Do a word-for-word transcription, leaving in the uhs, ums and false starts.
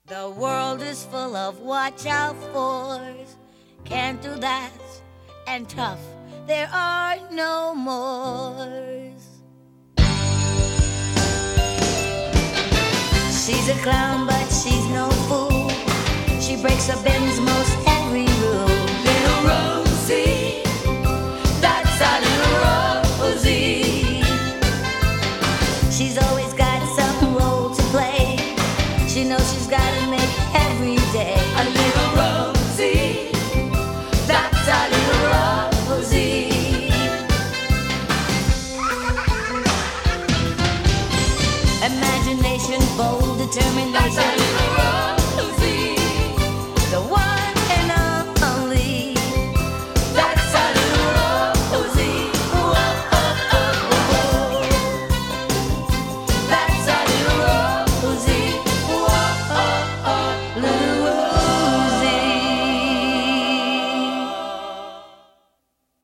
The world is full of watch out fors. Can't do that, and tough, there are no mores. She's a clown, but she's no fool. She breaks her bends most every rule. Little Rosie, that's our little Rosie. She's always got some role to play. She knows she's gotta make every day.